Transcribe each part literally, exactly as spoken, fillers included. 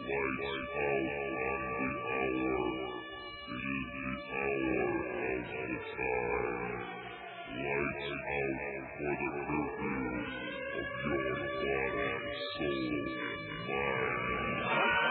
Lights out on the hour. It is the hour of the time. Lights out for the curfew of your body, soul, and mind.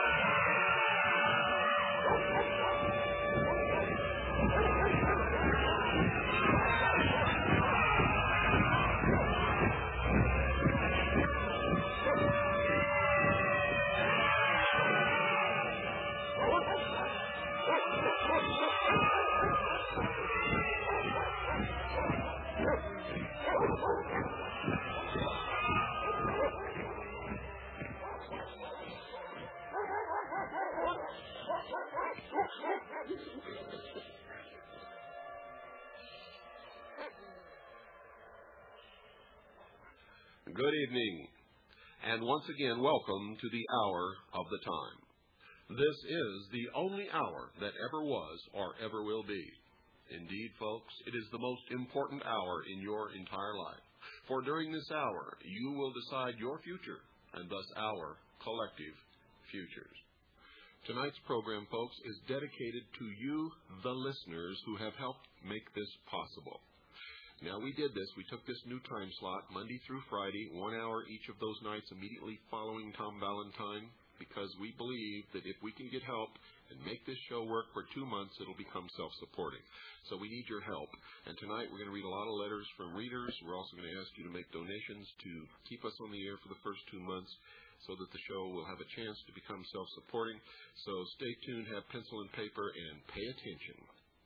Good evening, and once again, welcome to the hour of the time. This is the only hour that ever was or ever will be. Indeed, folks, it is the most important hour in your entire life. For during this hour, you will decide your future, and thus our collective futures. Tonight's program, folks, is dedicated to you, the listeners, who have helped make this possible. Now, we did this. We took this new time slot, Monday through Friday, one hour each of those nights immediately following Tom Valentine, because we believe that if we can get help and make this show work for two months, it'll become self-supporting. So we need your help. And tonight we're going to read a lot of letters from readers. We're also going to ask you to make donations to keep us on the air for the first two months so that the show will have a chance to become self-supporting. So stay tuned, have pencil and paper, and pay attention.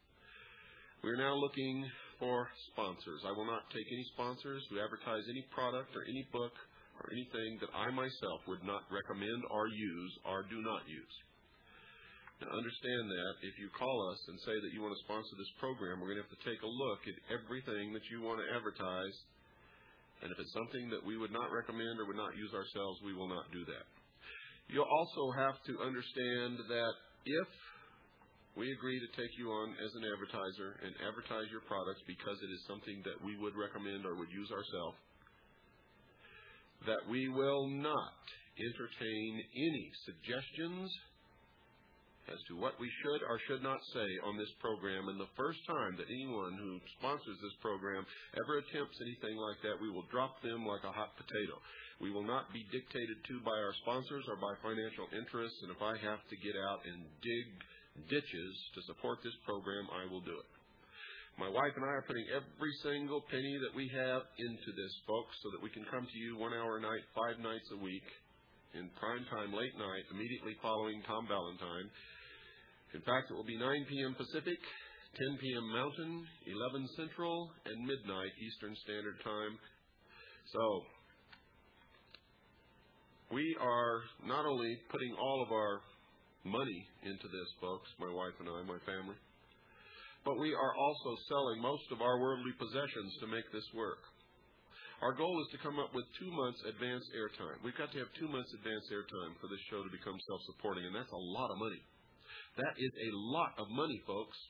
We're now looking for sponsors. I will not take any sponsors who advertise any product or any book or anything that I myself would not recommend or use or do not use. Now understand that if you call us and say that you want to sponsor this program, we're going to have to take a look at everything that you want to advertise, and if it's something that we would not recommend or would not use ourselves, we will not do that. You'll also have to understand that if we agree to take you on as an advertiser and advertise your products because it is something that we would recommend or would use ourselves, that we will not entertain any suggestions as to what we should or should not say on this program. And the first time that anyone who sponsors this program ever attempts anything like that, we will drop them like a hot potato. We will not be dictated to by our sponsors or by financial interests, and if I have to get out and dig ditches to support this program, I will do it. My wife and I are putting every single penny that we have into this, folks, so that we can come to you one hour a night, five nights a week, in prime time, late night, immediately following Tom Valentine. In fact, it will be nine p.m. Pacific, ten p.m. Mountain, eleven Central, and midnight Eastern Standard Time. So, we are not only putting all of our money into this, folks, my wife and I, my family, but we are also selling most of our worldly possessions to make this work. Our goal is to come up with two months advance airtime. We've got to have two months advance airtime for this show to become self-supporting, and that's a lot of money. That is a lot of money, folks.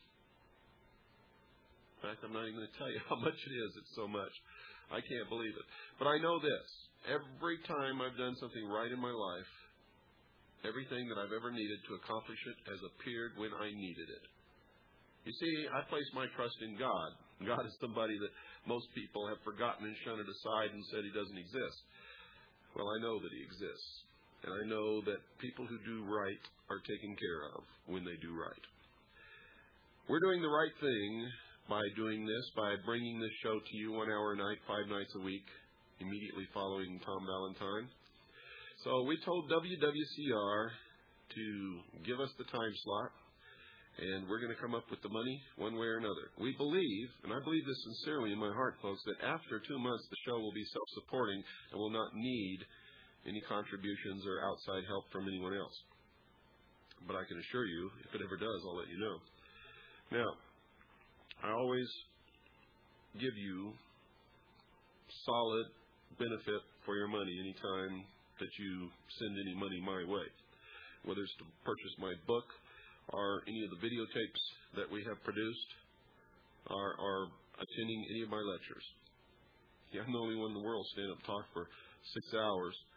In fact, I'm not even going to tell you how much it is. It's so much. I can't believe it. But I know this. Every time I've done something right in my life, everything that I've ever needed to accomplish it has appeared when I needed it. You see, I place my trust in God. God is somebody that most people have forgotten and shunted aside and said he doesn't exist. Well, I know that he exists. And I know that people who do right are taken care of when they do right. We're doing the right thing by doing this, by bringing this show to you one hour a night, five nights a week, immediately following Tom Valentine. So we told W W C R to give us the time slot, and we're going to come up with the money one way or another. We believe, and I believe this sincerely in my heart, folks, that after two months the show will be self-supporting and will not need any contributions or outside help from anyone else. But I can assure you, if it ever does, I'll let you know. Now, I always give you solid benefit for your money anytime that you send any money my way, whether it's to purchase my book or any of the videotapes that we have produced or, or attending any of my lectures. Yeah, I'm the only one in the world stand up and talk for six hours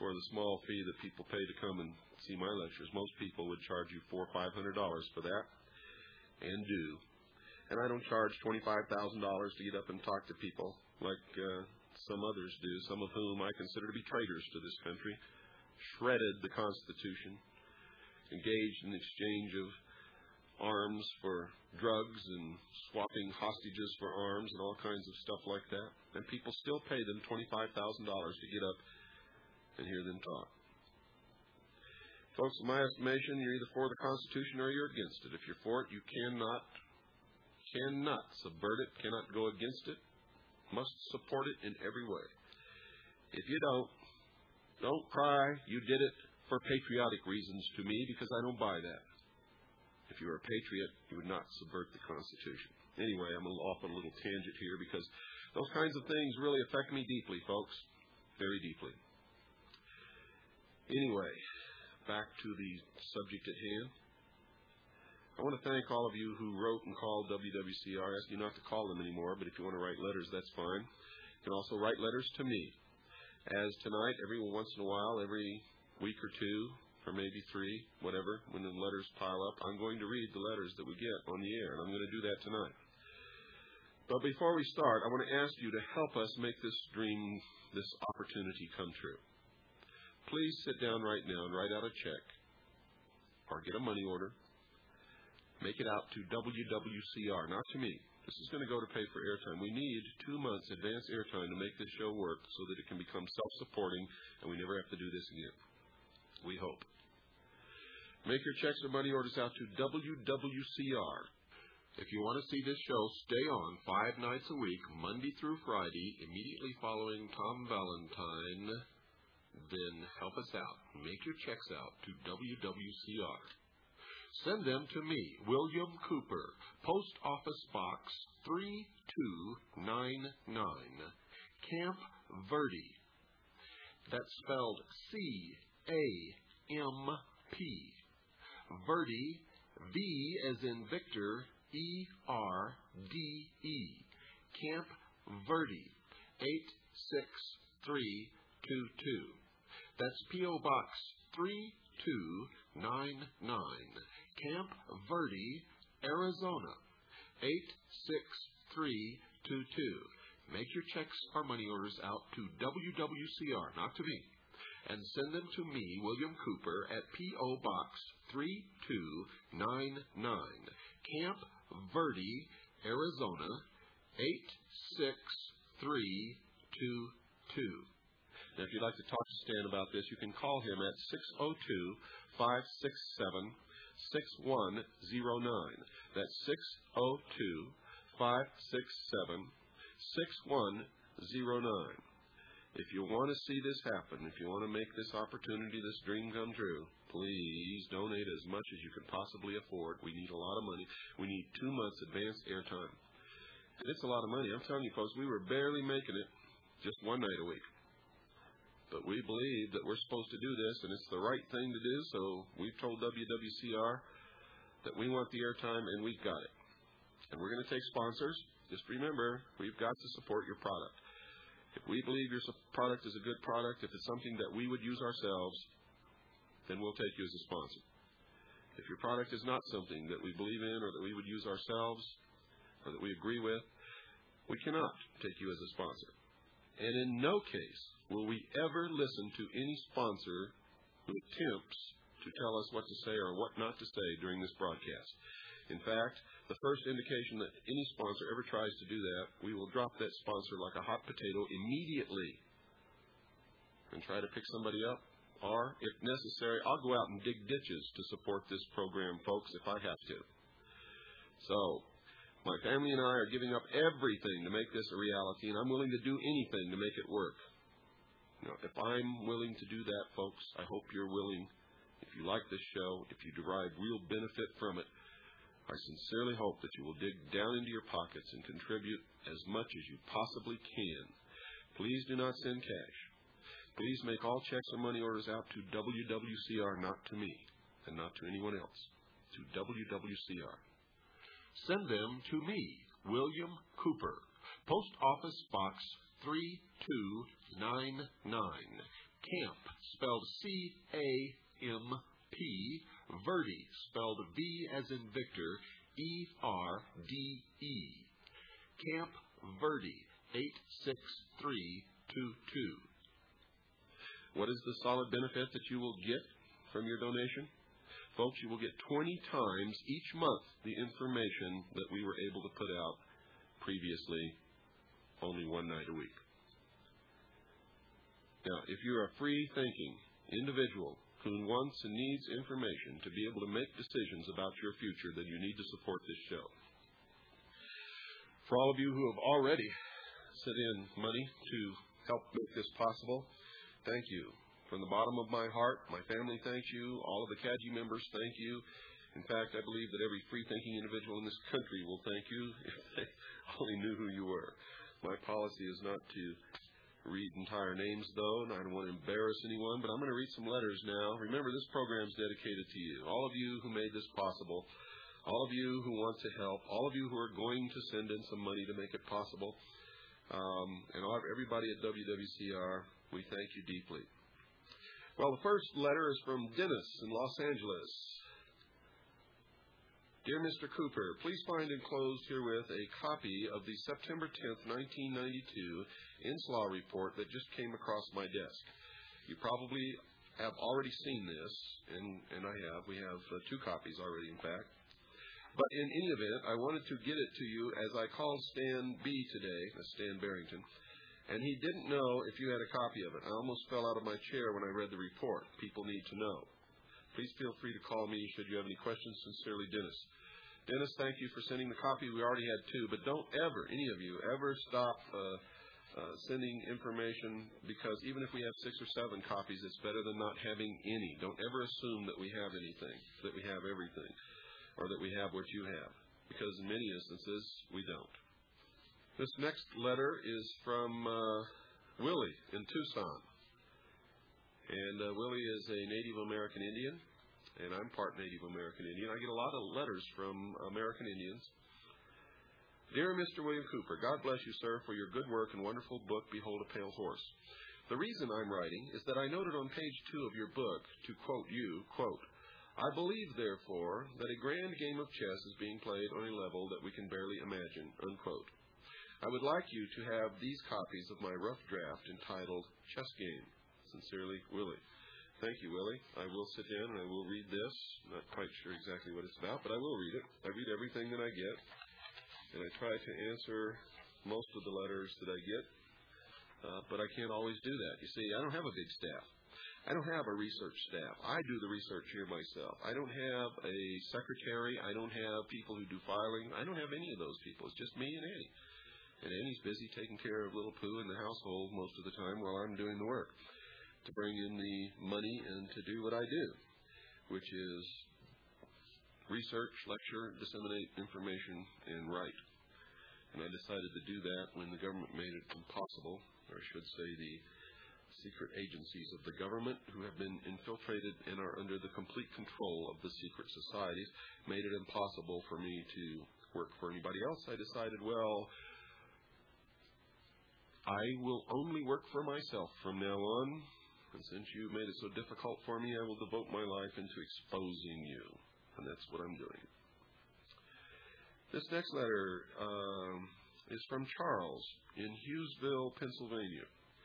for the small fee that people pay to come and see my lectures. Most people would charge you four or five hundred dollars for that, and do. And I don't charge twenty-five thousand dollars to get up and talk to people like uh, some others do, some of whom I consider to be traitors to this country, shredded the Constitution, engaged in exchange of arms for drugs and swapping hostages for arms and all kinds of stuff like that. And people still pay them twenty-five thousand dollars to get up and hear them talk. Folks, in my estimation, you're either for the Constitution or you're against it. If you're for it, you cannot, cannot subvert it, cannot go against it, must support it in every way. If you don't, don't cry you did it for patriotic reasons to me, because I don't buy that. If you were a patriot, you would not subvert the Constitution. Anyway, I'm off on a little tangent here because those kinds of things really affect me deeply, folks, very deeply. Anyway, back to the subject at hand. I want to thank all of you who wrote and called W W C R. I ask you not to call them anymore, but if you want to write letters, that's fine. You can also write letters to me. As tonight, every once in a while, every week or two, or maybe three, whatever, when the letters pile up, I'm going to read the letters that we get on the air, and I'm going to do that tonight. But before we start, I want to ask you to help us make this dream, this opportunity come true. Please sit down right now and write out a check or get a money order. Make it out to W W C R, not to me. This is going to go to pay for airtime. We need two months advance airtime to make this show work so that it can become self-supporting and we never have to do this again. We hope. Make your checks or money orders out to W W C R. If you want to see this show stay on five nights a week, Monday through Friday, immediately following Tom Valentine, then help us out. Make your checks out to W W C R. Send them to me, William Cooper, Post Office Box three two nine nine, Camp Verde. That's spelled C A M P. Verde, V as in Victor, E R D E. Camp Verde, eight six three two two. That's P O Box three two nine nine, Camp Verde, Arizona, eight six three two two. Make your checks or money orders out to W W C R, not to me, and send them to me, William Cooper, at P O Box three two nine nine, Camp Verde, Arizona, eight six three two two. Now, if you'd like to talk to Stan about this, you can call him at six oh two, five six seven, six one oh nine. That's six oh two, five six seven, six one oh nine. If you want to see this happen, if you want to make this opportunity, this dream come true, please donate as much as you can possibly afford. We need a lot of money. We need two months advance airtime. And it's a lot of money. I'm telling you, folks, we were barely making it just one night a week. But we believe that we're supposed to do this, and it's the right thing to do, so we've told W W C R that we want the airtime, and we've got it. And we're going to take sponsors. Just remember, we've got to support your product. If we believe your product is a good product, if it's something that we would use ourselves, then we'll take you as a sponsor. If your product is not something that we believe in or that we would use ourselves or that we agree with, we cannot take you as a sponsor. And in no case will we ever listen to any sponsor who attempts to tell us what to say or what not to say during this broadcast. In fact, the first indication that any sponsor ever tries to do that, we will drop that sponsor like a hot potato immediately and try to pick somebody up. Or, if necessary, I'll go out and dig ditches to support this program, folks, if I have to. So, my family and I are giving up everything to make this a reality, and I'm willing to do anything to make it work. Now, if I'm willing to do that, folks, I hope you're willing. If you like this show, if you derive real benefit from it, I sincerely hope that you will dig down into your pockets and contribute as much as you possibly can. Please do not send cash. Please make all checks or money orders out to W W C R, not to me, and not to anyone else, to W W C R. Send them to me, William Cooper, Post Office Box three two nine nine, Camp, spelled C A M P, Verde, spelled V as in Victor, E R D E. Camp Verde, eight six three two two. What is the solid benefit that you will get from your donation? Folks, you will get twenty times each month the information that we were able to put out previously only one night a week. Now, if you're a free-thinking individual who wants and needs information to be able to make decisions about your future, then you need to support this show. For all of you who have already sent in money to help make this possible, thank you. From the bottom of my heart, my family thanks you. All of the C A G I members thank you. In fact, I believe that every free-thinking individual in this country will thank you if they only knew who you were. My policy is not to read entire names, though, and I don't want to embarrass anyone, but I'm going to read some letters now. Remember, this program is dedicated to you, all of you who made this possible, all of you who want to help, all of you who are going to send in some money to make it possible, um, and all, everybody at W W C R, we thank you deeply. Well, the first letter is from Dennis in Los Angeles. Dear Mister Cooper, please find enclosed herewith a copy of the September tenth, nineteen ninety-two INSLAW report that just came across my desk. You probably have already seen this, and, and I have. We have uh, two copies already, in fact. But in any event, I wanted to get it to you as I called Stan B today, uh, Stan Barrington, and he didn't know if you had a copy of it. I almost fell out of my chair when I read the report. People need to know. Please feel free to call me should you have any questions. Sincerely, Dennis. Dennis, thank you for sending the copy. We already had two, but don't ever, any of you, ever stop uh, uh, sending information, because even if we have six or seven copies, it's better than not having any. Don't ever assume that we have anything, that we have everything, or that we have what you have, because in many instances, we don't. This next letter is from uh, Willie in Tucson. And uh, Willie is a Native American Indian, and I'm part Native American Indian. I get a lot of letters from American Indians. Dear Mister William Cooper, God bless you, sir, for your good work and wonderful book, Behold a Pale Horse. The reason I'm writing is that I noted on page two of your book, to quote you, quote, I believe, therefore, that a grand game of chess is being played on a level that we can barely imagine, unquote. I would like you to have these copies of my rough draft entitled Chess Game. Sincerely, Willie. Thank you, Willie. I will sit down and I will read this. Not quite sure exactly what it's about, but I will read it. I read everything that I get, and I try to answer most of the letters that I get, uh, but I can't always do that. You see, I don't have a big staff. I don't have a research staff. I do the research here myself. I don't have a secretary. I don't have people who do filing. I don't have any of those people. It's just me and Annie. And Annie's busy taking care of little Pooh in the household most of the time while I'm doing the work to bring in the money and to do what I do, which is research, lecture, disseminate information, and write. And I decided to do that when the government made it impossible, or I should say the secret agencies of the government who have been infiltrated and are under the complete control of the secret societies made it impossible for me to work for anybody else. I decided, well, I will only work for myself from now on, and since you made it so difficult for me, I will devote my life into exposing you, and that's what I'm doing. This next letter um, is from Charles in Hughesville, Pennsylvania.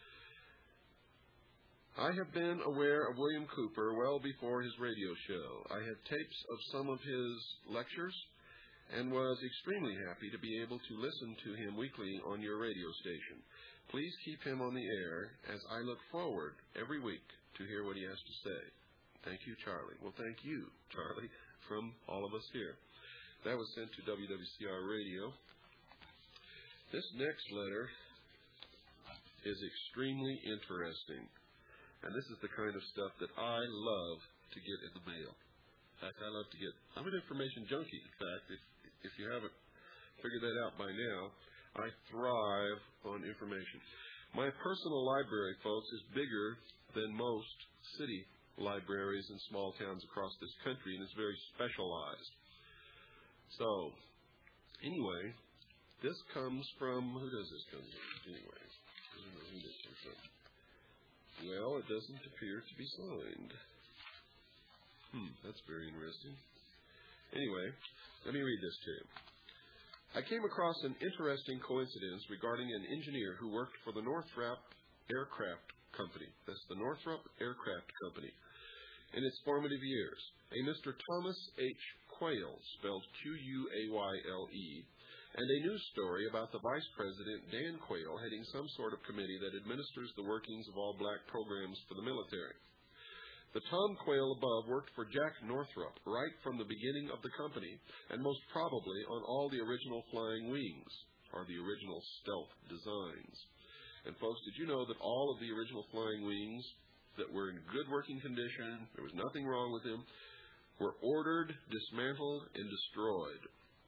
I have been aware of William Cooper well before his radio show. I have tapes of some of his lectures and was extremely happy to be able to listen to him weekly on your radio station. Please keep him on the air as I look forward every week to hear what he has to say. Thank you, Charlie. Well, thank you, Charlie, from all of us here. That was sent to W W C R Radio. This next letter is extremely interesting, and this is the kind of stuff that I love to get in the mail. In fact, I love to get, I'm an information junkie, in fact. If, if you haven't figured that out by now, I thrive on information. My personal library, folks, is bigger than most city libraries in small towns across this country, and is very specialized. So, anyway, this comes from, who does this come from? Anyway, who does this come from? Well, it doesn't appear to be signed. Hmm, that's very interesting. Anyway, let me read this to you. I came across an interesting coincidence regarding an engineer who worked for the Northrop Aircraft Company. That's the Northrop Aircraft Company. In its formative years, a Mister Thomas H. Quayle, spelled Q U A Y L E, and a news story about the Vice President Dan Quayle heading some sort of committee that administers the workings of all black programs for the military. The Tom Quayle above worked for Jack Northrop right from the beginning of the company, and most probably on all the original flying wings, or the original stealth designs. And folks, did you know that all of the original flying wings that were in good working condition, there was nothing wrong with them, were ordered, dismantled, and destroyed?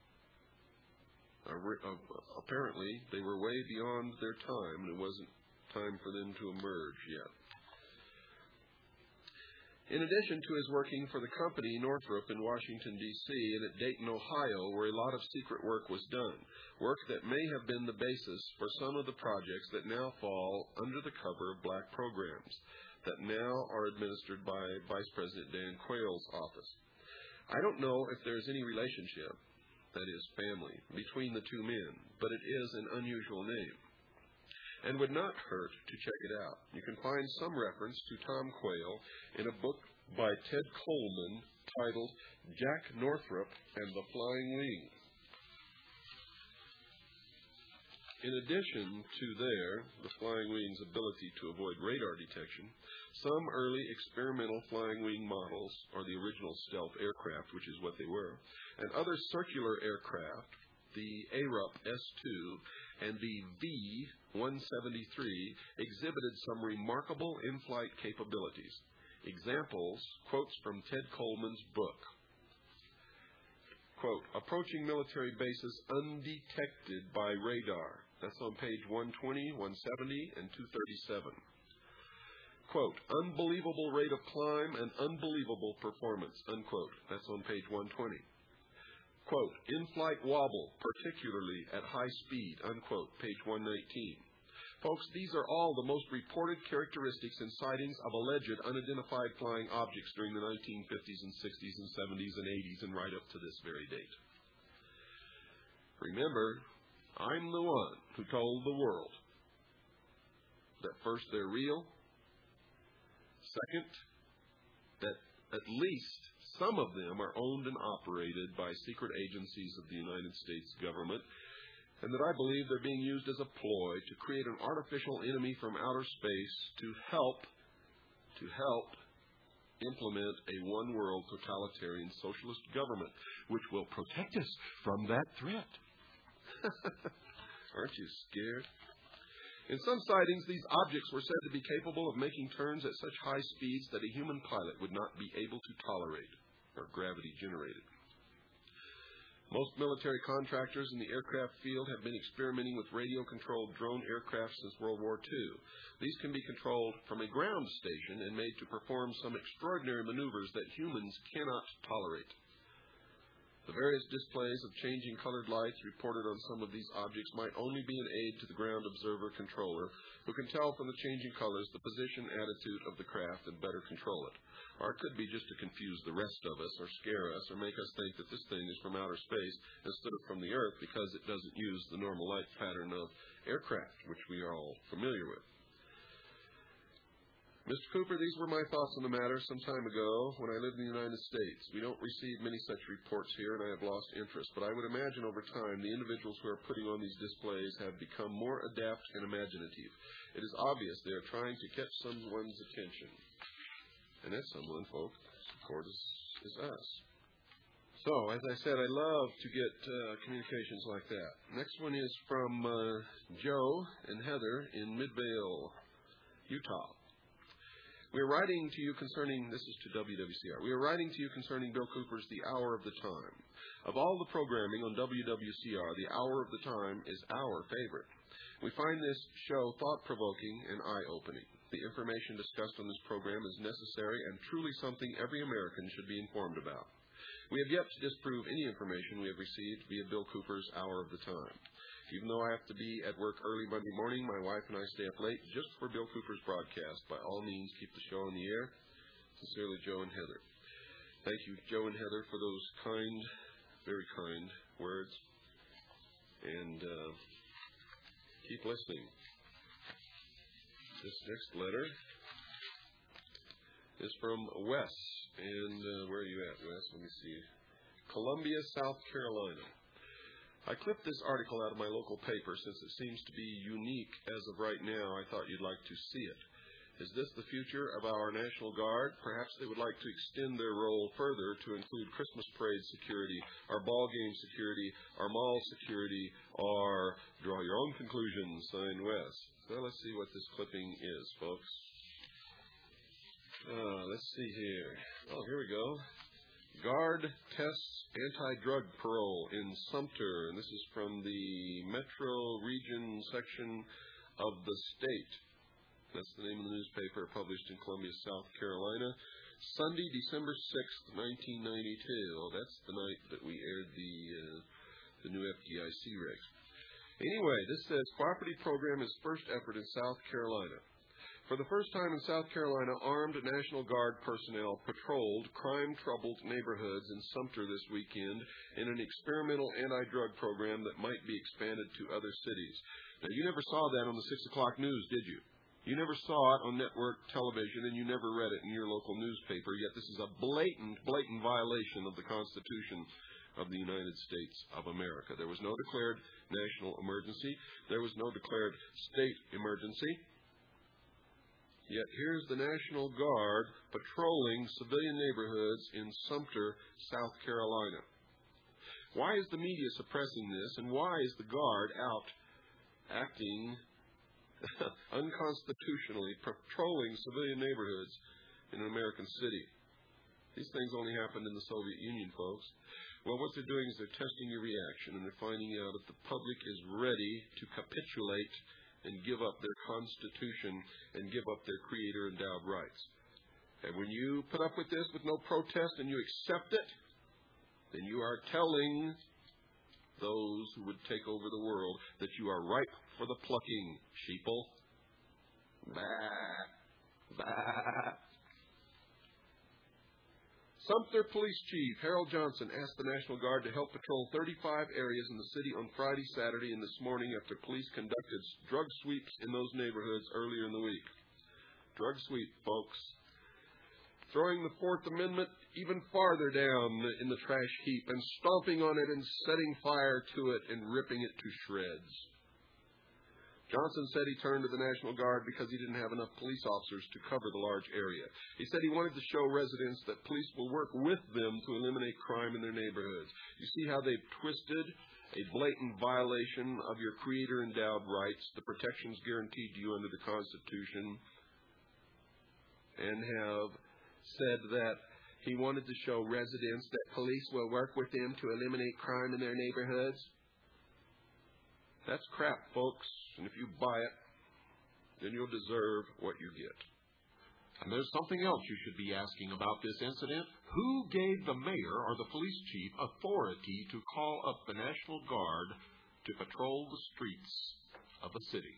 Apparently, they were way beyond their time, and it wasn't time for them to emerge yet. In addition to his working for the company Northrop in Washington, D C, and at Dayton, Ohio, where a lot of secret work was done, work that may have been the basis for some of the projects that now fall under the cover of black programs that now are administered by Vice President Dan Quayle's office. I don't know if there's any relationship, that is family, between the two men, but it is an unusual name, and would not hurt to check it out. You can find some reference to Tom Quayle in a book by Ted Coleman titled Jack Northrop and the Flying Wing. In addition to their, the flying wing's ability to avoid radar detection, some early experimental flying wing models, or the original stealth aircraft, which is what they were, and other circular aircraft, the A R U P S two and the V one seventy-three, exhibited some remarkable in-flight capabilities. Examples, quotes from Ted Coleman's book. Quote, approaching military bases undetected by radar. That's on page one twenty, one seventy, and two thirty-seven. Quote, unbelievable rate of climb and unbelievable performance, unquote. That's on page one twenty. Quote, in-flight wobble, particularly at high speed, unquote, page one nineteen. Folks, these are all the most reported characteristics and sightings of alleged unidentified flying objects during the nineteen fifties and sixties and seventies and eighties and right up to this very date. Remember, I'm the one who told the world that first, they're real. Second, that at least some of them are owned and operated by secret agencies of the United States government, and that I believe they're being used as a ploy to create an artificial enemy from outer space to help, to help implement a one-world totalitarian socialist government, which will protect us from that threat. Aren't you scared? In some sightings, these objects were said to be capable of making turns at such high speeds that a human pilot would not be able to tolerate, or gravity generated. Most military contractors in the aircraft field have been experimenting with radio-controlled drone aircraft since World War Two. These can be controlled from a ground station and made to perform some extraordinary maneuvers that humans cannot tolerate. The various displays of changing colored lights reported on some of these objects might only be an aid to the ground observer controller, who can tell from the changing colors the position, attitude of the craft and better control it. Or it could be just to confuse the rest of us or scare us or make us think that this thing is from outer space instead of from the Earth because it doesn't use the normal light pattern of aircraft, which we are all familiar with. Mister Cooper, these were my thoughts on the matter some time ago when I lived in the United States. We don't receive many such reports here, and I have lost interest. But I would imagine over time the individuals who are putting on these displays have become more adept and imaginative. It is obvious they are trying to catch someone's attention. And that someone, folks, of course, is us. So, as I said, I love to get uh, communications like that. Next one is from uh, Joe and Heather in Midvale, Utah. We are writing to you concerning, this is to W W C R, we are writing to you concerning Bill Cooper's The Hour of the Time. Of all the programming on W W C R, The Hour of the Time is our favorite. We find this show thought-provoking and eye-opening. The information discussed on this program is necessary and truly something every American should be informed about. We have yet to disprove any information we have received via Bill Cooper's Hour of the Time. Even though I have to be at work early Monday morning, my wife and I stay up late just for Bill Cooper's broadcast. By all means, keep the show on the air. Sincerely, Joe and Heather. Thank you, Joe and Heather, for those kind, very kind words. And uh, keep listening. This next letter is from Wes. And uh, where are you at, Wes? Let me see. Columbia, South Carolina. I clipped this article out of my local paper since it seems to be unique as of right now. I thought you'd like to see it. Is this the future of our National Guard? Perhaps they would like to extend their role further to include Christmas parade security, our ball game security, our mall security, or draw your own conclusions, signed Wes. So let's see what this clipping is, folks. Uh, let's see here. Oh, here we go. Guard tests anti-drug parole in Sumter. And this is from the Metro Region section of the state. That's the name of the newspaper published in Columbia, South Carolina. Sunday, December sixth, nineteen ninety-two. Oh, that's the night that we aired the, uh, the new F D I C regs. Anyway, this says cooperative program is first effort in South Carolina. For the first time in South Carolina, armed National Guard personnel patrolled crime-troubled neighborhoods in Sumter this weekend in an experimental anti-drug program that might be expanded to other cities. Now, you never saw that on the six o'clock news, did you? You never saw it on network television, and you never read it in your local newspaper, yet this is a blatant, blatant violation of the Constitution of the United States of America. There was no declared national emergency. There was no declared state emergency. Yet here's the National Guard patrolling civilian neighborhoods in Sumter, South Carolina. Why is the media suppressing this, and why is the Guard out acting unconstitutionally, patrolling civilian neighborhoods in an American city? These things only happened in the Soviet Union, folks. Well, what they're doing is they're testing your reaction, and they're finding out if the public is ready to capitulate and give up their Constitution and give up their Creator-endowed rights. And when you put up with this with no protest and you accept it, then you are telling those who would take over the world that you are ripe for the plucking, sheeple. Bah, bah. Sumter Police Chief Harold Johnson asked the National Guard to help patrol thirty-five areas in the city on Friday, Saturday, and this morning after police conducted drug sweeps in those neighborhoods earlier in the week. Drug sweep, folks. Throwing the Fourth Amendment even farther down in the trash heap and stomping on it and setting fire to it and ripping it to shreds. Johnson said he turned to the National Guard because he didn't have enough police officers to cover the large area. He said he wanted to show residents that police will work with them to eliminate crime in their neighborhoods. You see how they've twisted a blatant violation of your Creator-endowed rights, the protections guaranteed to you under the Constitution, and have said that he wanted to show residents that police will work with them to eliminate crime in their neighborhoods. That's crap, folks. And if you buy it, then you'll deserve what you get. And there's something else you should be asking about this incident. Who gave the mayor or the police chief authority to call up the National Guard to patrol the streets of a city?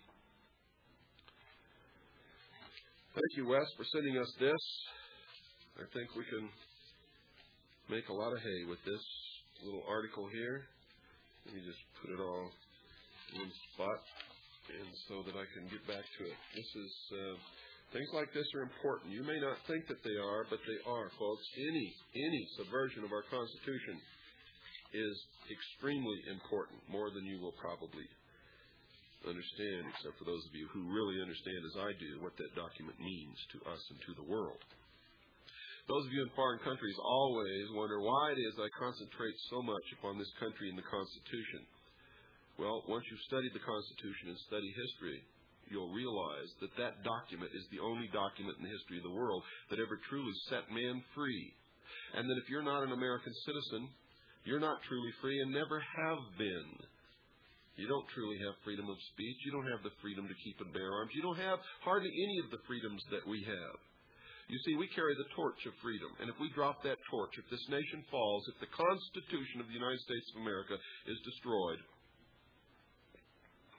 Thank you, Wes, for sending us this. I think we can make a lot of hay with this little article here. Let me just put it all in one spot, and so that I can get back to it. This is, uh, things like this are important. You may not think that they are, but they are, folks. Any, any subversion of our Constitution is extremely important, more than you will probably understand, except for those of you who really understand, as I do, what that document means to us and to the world. Those of you in foreign countries always wonder why it is I concentrate so much upon this country and the Constitution. Well, once you've studied the Constitution and study history, you'll realize that that document is the only document in the history of the world that ever truly set man free. And that if you're not an American citizen, you're not truly free and never have been. You don't truly have freedom of speech. You don't have the freedom to keep and bear arms. You don't have hardly any of the freedoms that we have. You see, we carry the torch of freedom. And if we drop that torch, if this nation falls, if the Constitution of the United States of America is destroyed,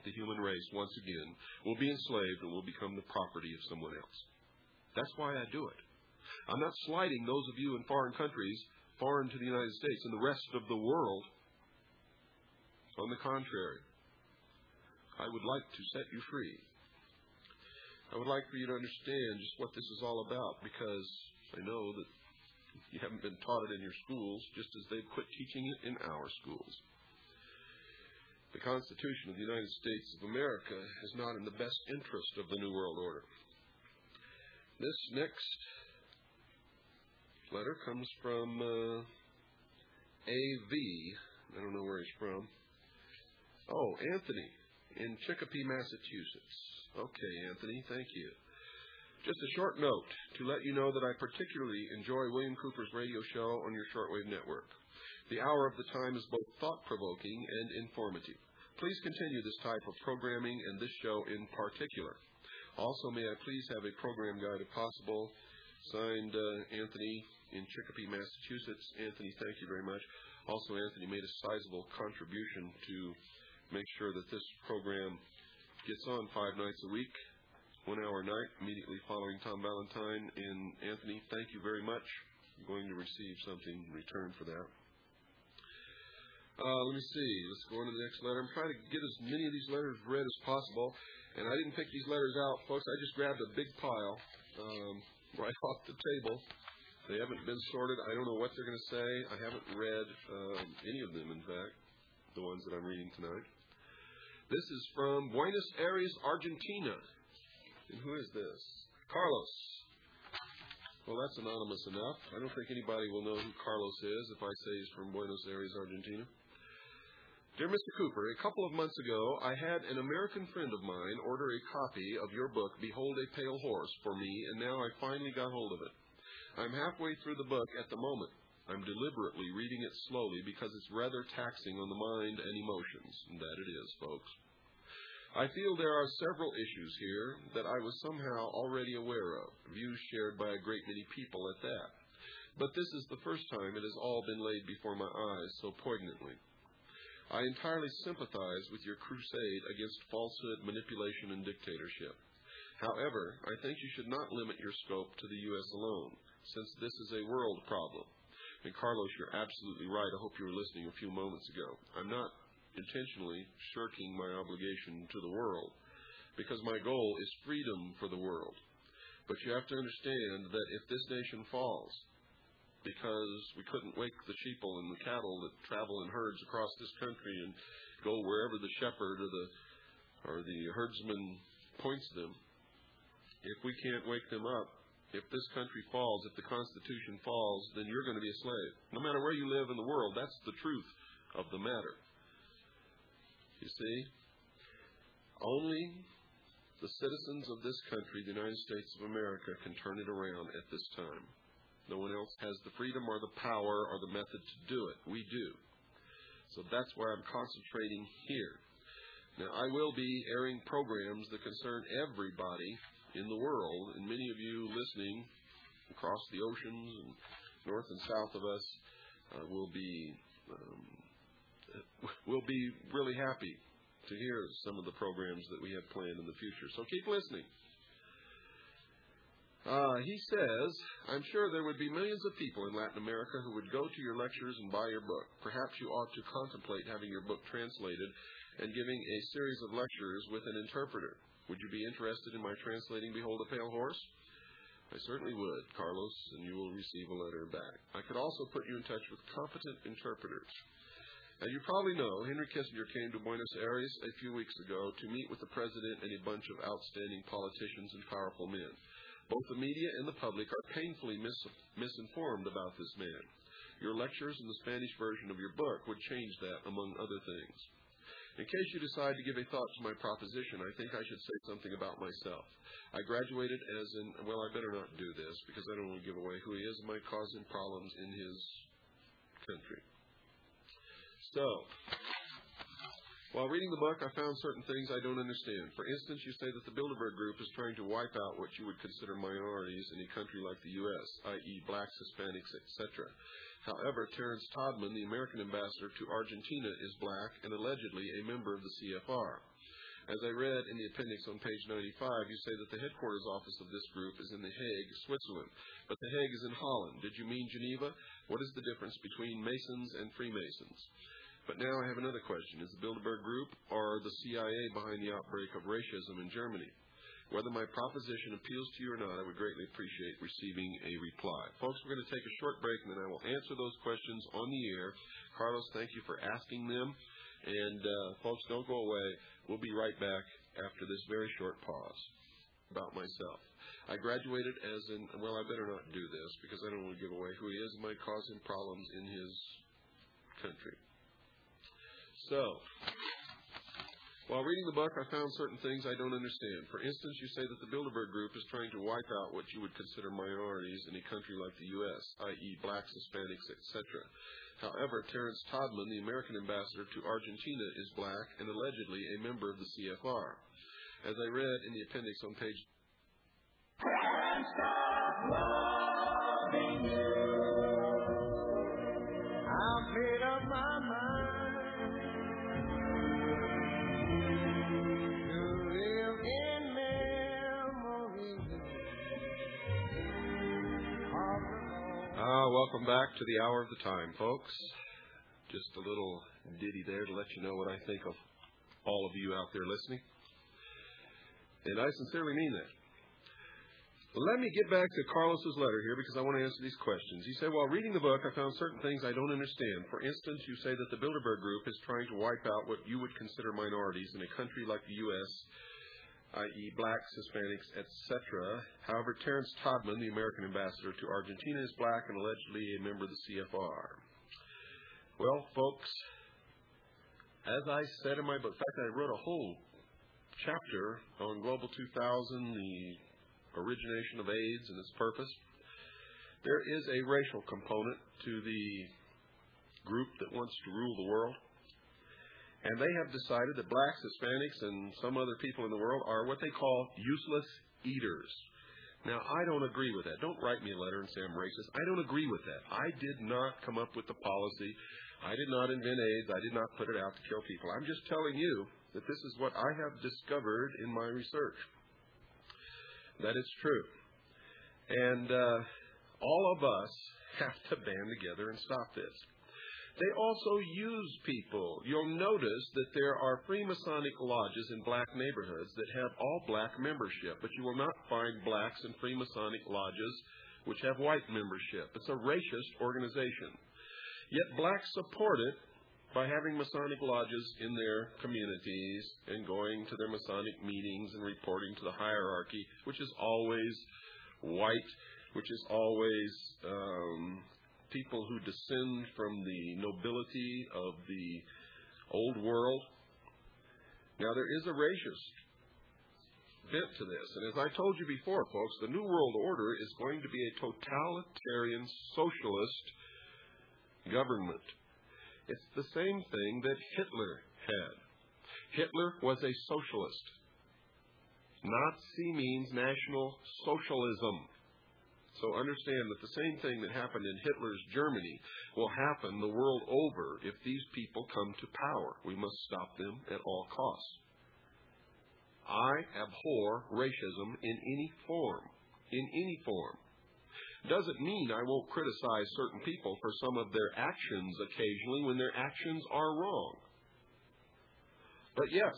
the human race, once again, will be enslaved and will become the property of someone else. That's why I do it. I'm not slighting those of you in foreign countries, foreign to the United States and the rest of the world. On the contrary, I would like to set you free. I would like for you to understand just what this is all about, because I know that you haven't been taught it in your schools, just as they've quit teaching it in our schools. The Constitution of the United States of America is not in the best interest of the New World Order. This next letter comes from uh, A V. I don't know where he's from. Oh, Anthony in Chicopee, Massachusetts. Okay, Anthony, thank you. Just a short note to let you know that I particularly enjoy William Cooper's radio show on your shortwave network. The hour of the time is both thought-provoking and informative. Please continue this type of programming and this show in particular. Also, may I please have a program guide if possible. Signed, uh, Anthony in Chicopee, Massachusetts. Anthony, thank you very much. Also, Anthony made a sizable contribution to make sure that this program gets on five nights a week, one hour a night, immediately following Tom Valentine. And Anthony, thank you very much. I'm going to receive something in return for that. Uh, let me see. Let's go on to the next letter. I'm trying to get as many of these letters read as possible. And I didn't pick these letters out, folks. I just grabbed a big pile um, right off the table. They haven't been sorted. I don't know what they're going to say. I haven't read um, any of them, in fact, the ones that I'm reading tonight. This is from Buenos Aires, Argentina. And who is this? Carlos. Well, that's anonymous enough. I don't think anybody will know who Carlos is if I say he's from Buenos Aires, Argentina. Dear Mister Cooper, a couple of months ago, I had an American friend of mine order a copy of your book, Behold a Pale Horse, for me, and now I finally got hold of it. I'm halfway through the book at the moment. I'm deliberately reading it slowly because it's rather taxing on the mind and emotions, and that it is, folks. I feel there are several issues here that I was somehow already aware of, views shared by a great many people at that. But this is the first time it has all been laid before my eyes so poignantly. I entirely sympathize with your crusade against falsehood, manipulation, and dictatorship. However, I think you should not limit your scope to the U S alone, since this is a world problem. And Carlos, you're absolutely right. I hope you were listening a few moments ago. I'm not intentionally shirking my obligation to the world, because my goal is freedom for the world. But you have to understand that if this nation falls, because we couldn't wake the sheeple and the cattle that travel in herds across this country and go wherever the shepherd or the or the herdsman points them, if we can't wake them up, if this country falls, if the Constitution falls, then you're going to be a slave. No matter where you live in the world, that's the truth of the matter. You see, only the citizens of this country, the United States of America, can turn it around at this time. No one else has the freedom or the power or the method to do it. We do. So that's why I'm concentrating here. Now, I will be airing programs that concern everybody in the world, and many of you listening across the oceans and north and south of us uh, will be um, will be really happy to hear some of the programs that we have planned in the future. So keep listening. Uh, he says, I'm sure there would be millions of people in Latin America who would go to your lectures and buy your book. Perhaps you ought to contemplate having your book translated and giving a series of lectures with an interpreter. Would you be interested in my translating Behold a Pale Horse? I certainly would, Carlos, and you will receive a letter back. I could also put you in touch with competent interpreters. As you probably know, Henry Kissinger came to Buenos Aires a few weeks ago to meet with the president and a bunch of outstanding politicians and powerful men. Both the media and the public are painfully mis- misinformed about this man. Your lectures in the Spanish version of your book would change that, among other things. In case you decide to give a thought to my proposition, I think I should say something about myself. I graduated as an, well, I better not do this because I don't want to give away who he is. It might cause him problems in his country. So, while reading the book, I found certain things I don't understand. For instance, you say that the Bilderberg Group is trying to wipe out what you would consider minorities in a country like the U S, that is blacks, Hispanics, et cetera. However, Terrence Todman, the American ambassador to Argentina, is black and allegedly a member of the C F R. As I read in the appendix on page ninety-five, you say that the headquarters office of this group is in The Hague, Switzerland, but The Hague is in Holland. Did you mean Geneva? What is the difference between Masons and Freemasons? But now I have another question. Is the Bilderberg Group or the C I A behind the outbreak of racism in Germany? Whether my proposition appeals to you or not, I would greatly appreciate receiving a reply. Folks, we're going to take a short break, and then I will answer those questions on the air. Carlos, thank you for asking them. And, uh, folks, don't go away. We'll be right back after this very short pause. About myself. I graduated as an, well, I better not do this because I don't want to give away who he is. It might cause him problems in his country. So, while reading the book, I found certain things I don't understand. For instance, you say that the Bilderberg Group is trying to wipe out what you would consider minorities in a country like the U S, that is blacks, Hispanics, et cetera. However, Terrence Todman, the American ambassador to Argentina, is black and allegedly a member of the C F R. As I read in the appendix on page... Can't stop loving you. I've made up my mind to live in memory. Ah, welcome back to the Hour of the Time, folks. Just a little ditty there to let you know what I think of all of you out there listening. And I sincerely mean that. Let me get back to Carlos's letter here because I want to answer these questions. He said, while reading the book, I found certain things I don't understand. For instance, you say that the Bilderberg Group is trying to wipe out what you would consider minorities in a country like the U S, that is blacks, Hispanics, et cetera. However, Terrence Todman, the American ambassador to Argentina, is black and allegedly a member of the C F R. Well, folks, as I said in my book, in fact, I wrote a whole chapter on Global two thousand, the origination of AIDS and its purpose. There is a racial component to the group that wants to rule the world. And they have decided that blacks, Hispanics, and some other people in the world are what they call useless eaters. Now, I don't agree with that. Don't write me a letter and say I'm racist. I don't agree with that. I did not come up with the policy. I did not invent AIDS. I did not put it out to kill people. I'm just telling you that this is what I have discovered in my research. That is true. And uh, all of us have to band together and stop this. They also use people. You'll notice that there are Freemasonic lodges in black neighborhoods that have all black membership, but you will not find blacks in Freemasonic lodges which have white membership. It's a racist organization. Yet blacks support it by having Masonic lodges in their communities and going to their Masonic meetings and reporting to the hierarchy, which is always white, which is always um, people who descend from the nobility of the old world. Now, there is a racist bent to this. And as I told you before, folks, the New World Order is going to be a totalitarian socialist government. It's the same thing that Hitler had. Hitler was a socialist. Nazi means National Socialism. So understand that the same thing that happened in Hitler's Germany will happen the world over if these people come to power. We must stop them at all costs. I abhor racism in any form. In any form. Doesn't mean I won't criticize certain people for some of their actions occasionally when their actions are wrong. But yes,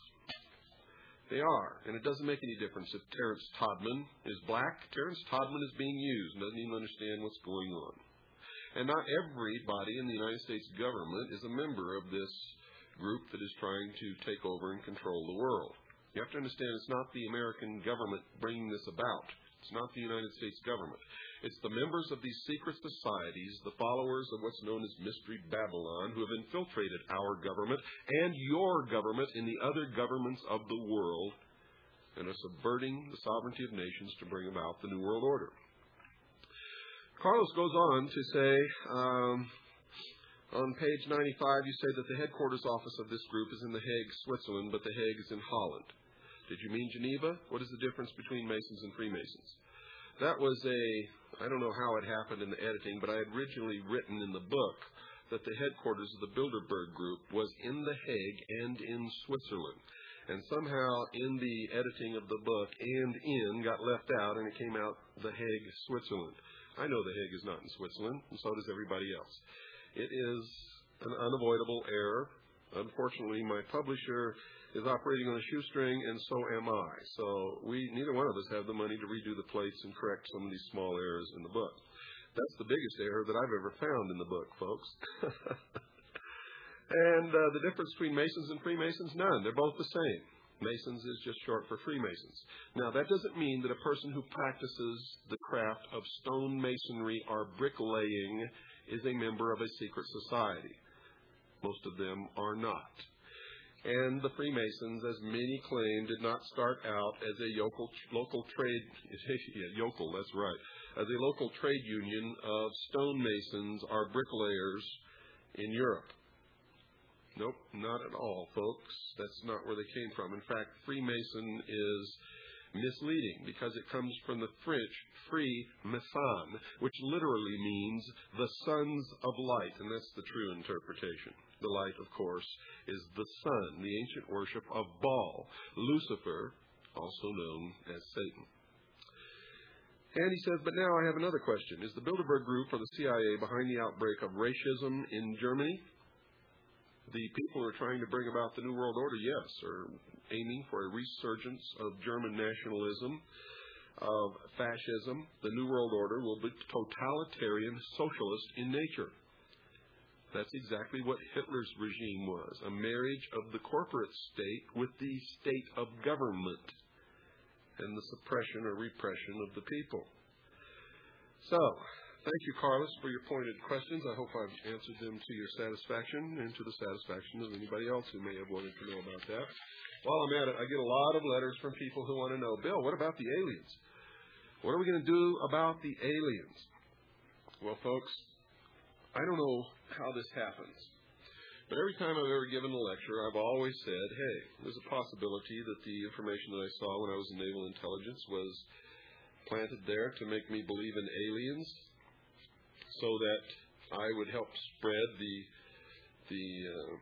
they are. And it doesn't make any difference if Terrence Todman is black. Terrence Todman is being used and doesn't even understand what's going on. And not everybody in the United States government is a member of this group that is trying to take over and control the world. You have to understand it's not the American government bringing this about. It's not the United States government. It's the members of these secret societies, the followers of what's known as Mystery Babylon, who have infiltrated our government and your government and the other governments of the world and are subverting the sovereignty of nations to bring about the New World Order. Carlos goes on to say, um, on page ninety-five, you say that the headquarters office of this group is in The Hague, Switzerland, but The Hague is in Holland. Did you mean Geneva? What is the difference between Masons and Freemasons? That was a, I don't know how it happened in the editing, but I had originally written in the book that the headquarters of the Bilderberg Group was in The Hague and in Switzerland. And somehow in the editing of the book, and in got left out, and it came out The Hague, Switzerland. I know The Hague is not in Switzerland, and so does everybody else. It is an unavoidable error. Unfortunately, my publisher is operating on a shoestring, and so am I. So we, neither one of us have the money to redo the plates and correct some of these small errors in the book. That's the biggest error that I've ever found in the book, folks. And uh, the difference between Masons and Freemasons, none. They're both the same. Masons is just short for Freemasons. Now, that doesn't mean that a person who practices the craft of stone masonry or bricklaying is a member of a secret society. Most of them are not. And the Freemasons, as many claim, did not start out as a yokel, local trade, yeah, yokel, that's right, as a local trade union of stonemasons or bricklayers in Europe. Nope, not at all, folks. That's not where they came from. In fact, Freemason is misleading because it comes from the French free mason, which literally means the sons of light, and that's the true interpretation. The light, of course, is the sun, the ancient worship of Baal, Lucifer, also known as Satan. And he says, but now I have another question. Is the Bilderberg Group or the C I A behind the outbreak of racism in Germany? The people who are trying to bring about the New World Order, yes, are aiming for a resurgence of German nationalism, of fascism. The New World Order will be totalitarian, socialist in nature. That's exactly what Hitler's regime was, a marriage of the corporate state with the state of government and the suppression or repression of the people. So, thank you, Carlos, for your pointed questions. I hope I've answered them to your satisfaction and to the satisfaction of anybody else who may have wanted to know about that. While I'm at it, I get a lot of letters from people who want to know, Bill, what about the aliens? What are we going to do about the aliens? Well, folks, I don't know how this happens, but every time I've ever given a lecture, I've always said, hey, there's a possibility that the information that I saw when I was in naval intelligence was planted there to make me believe in aliens, so that I would help spread the the uh,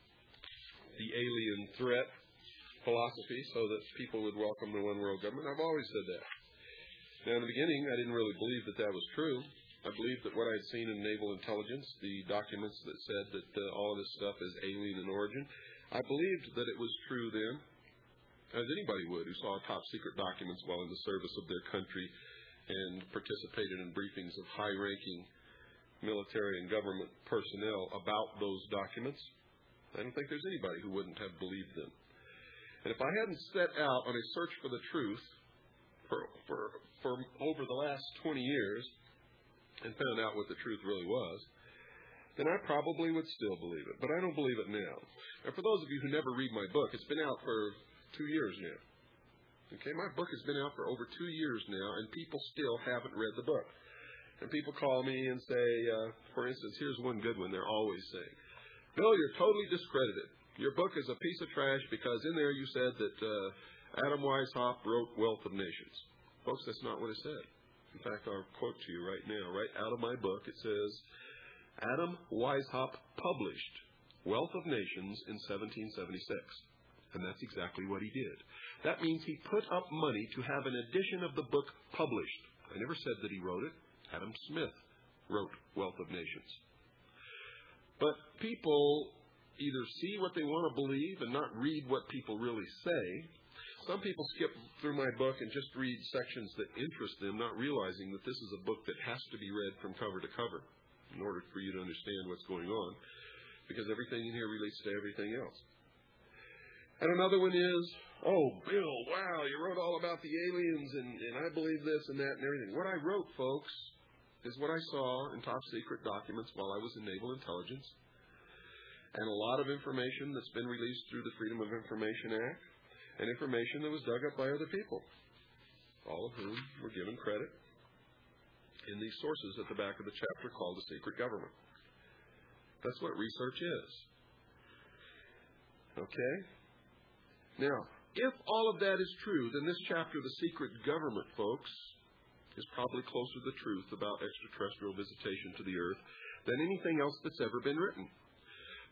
the alien threat philosophy, so that people would welcome the one world government. I've always said that. Now, in the beginning, I didn't really believe that that was true. I believed that what I had seen in naval intelligence, the documents that said that uh, all of this stuff is alien in origin, I believed that it was true then, as anybody would who saw top secret documents while in the service of their country and participated in briefings of high-ranking military and government personnel about those documents. I don't think there's anybody who wouldn't have believed them. And if I hadn't set out on a search for the truth for, for, for over the last twenty years and found out what the truth really was, then I probably would still believe it. But I don't believe it now. And for those of you who never read my book, it's been out for two years now. Okay, my book has been out for over two years now, and people still haven't read the book. And people call me and say, uh, for instance, here's one good one they're always saying, Bill, you're totally discredited. Your book is a piece of trash because in there you said that uh, Adam Weishaupt wrote Wealth of Nations. Folks, that's not what I said. In fact, I'll quote to you right now. Right out of my book, it says, Adam Weishaupt published Wealth of Nations in seventeen seventy-six. And that's exactly what he did. That means he put up money to have an edition of the book published. I never said that he wrote it. Adam Smith wrote Wealth of Nations. But people either see what they want to believe and not read what people really say. Some people skip through my book and just read sections that interest them, not realizing that this is a book that has to be read from cover to cover in order for you to understand what's going on, because everything in here relates to everything else. And another one is, oh, Bill, wow, you wrote all about the aliens, and, and I believe this and that and everything. What I wrote, folks, is what I saw in top secret documents while I was in Naval Intelligence, and a lot of information that's been released through the Freedom of Information Act, and information that was dug up by other people, all of whom were given credit in these sources at the back of the chapter called The Secret Government. That's what research is. Okay? Now, if all of that is true, then this chapter, The Secret Government, folks, is probably closer to the truth about extraterrestrial visitation to the Earth than anything else that's ever been written.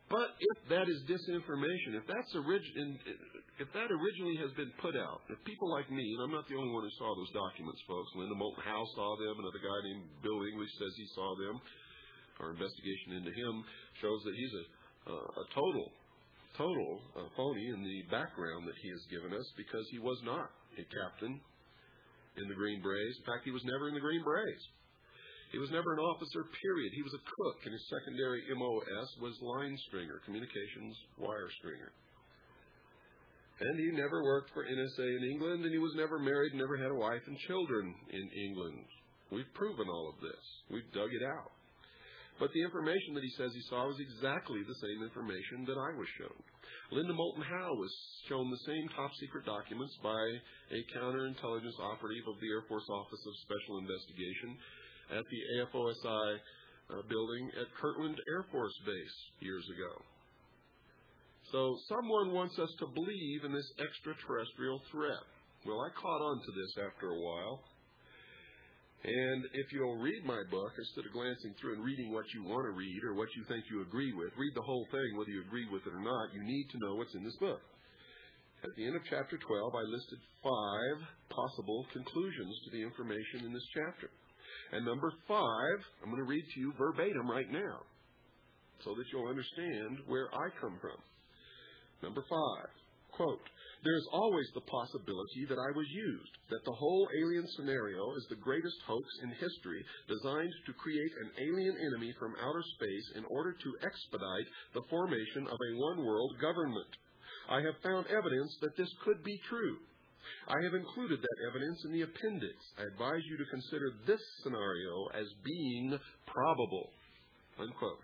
But if that is disinformation, if that's origin, if that originally has been put out, if people like me, and I'm not the only one who saw those documents, folks. Linda Moulton Howe saw them. Another guy named Bill English says he saw them. Our investigation into him shows that he's a, uh, a total, total uh, phony in the background that he has given us, because he was not a captain in the Green Berets. In fact, he was never in the Green Berets. He was never an officer, period. He was a cook, and his secondary M O S was line stringer, communications wire stringer. And he never worked for N S A in England, and he was never married, never had a wife and children in England. We've proven all of this. We've dug it out. But the information that he says he saw was exactly the same information that I was shown. Linda Moulton Howe was shown the same top-secret documents by a counterintelligence operative of the Air Force Office of Special Investigation at the A F O S I uh, building at Kirtland Air Force Base years ago. So someone wants us to believe in this extraterrestrial threat. Well, I caught on to this after a while. And if you'll read my book, instead of glancing through and reading what you want to read or what you think you agree with, read the whole thing, whether you agree with it or not. You need to know what's in this book. At the end of chapter twelve, I listed five possible conclusions to the information in this chapter. And number five, I'm going to read to you verbatim right now so that you'll understand where I come from. Number five, quote, "There is always the possibility that I was used, that the whole alien scenario is the greatest hoax in history designed to create an alien enemy from outer space in order to expedite the formation of a one-world government. I have found evidence that this could be true. I have included that evidence in the appendix. I advise you to consider this scenario as being probable," unquote.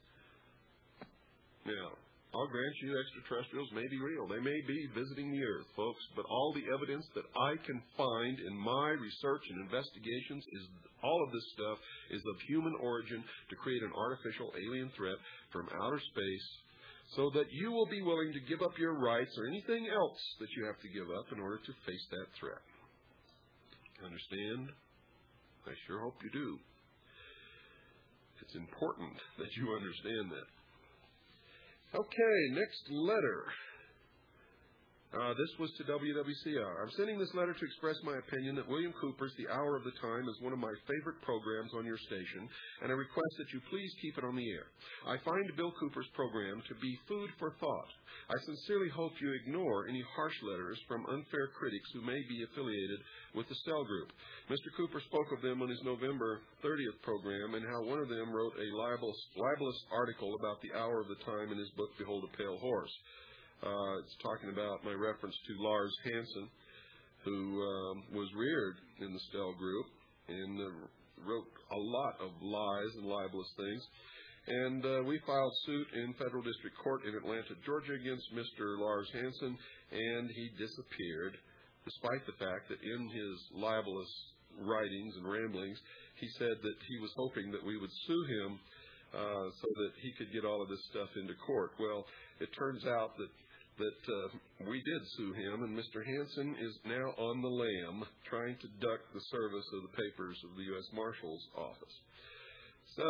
Now, I'll grant you extraterrestrials may be real. They may be visiting the Earth, folks, but all the evidence that I can find in my research and investigations is all of this stuff is of human origin to create an artificial alien threat from outer space so that you will be willing to give up your rights or anything else that you have to give up in order to face that threat. Understand? I sure hope you do. It's important that you understand that. Okay, next letter. Uh, this was to W W C R. I'm sending this letter to express my opinion that William Cooper's The Hour of the Time is one of my favorite programs on your station, and I request that you please keep it on the air. I find Bill Cooper's program to be food for thought. I sincerely hope you ignore any harsh letters from unfair critics who may be affiliated with the Stell Group. Mister Cooper spoke of them on his November thirtieth program and how one of them wrote a libelous, libelous article about the hour of the time in his book, Behold a Pale Horse. Uh, it's talking about my reference to Lars Hansen, who um, was reared in the Stell Group and uh, wrote a lot of lies and libelous things. And uh, we filed suit in federal district court in Atlanta, Georgia against Mister Lars Hansen, and he disappeared, despite the fact that in his libelous writings and ramblings, he said that he was hoping that we would sue him uh, so that he could get all of this stuff into court. Well, it turns out that that uh, we did sue him, and Mister Hansen is now on the lam trying to duck the service of the papers of the U S Marshal's office. So,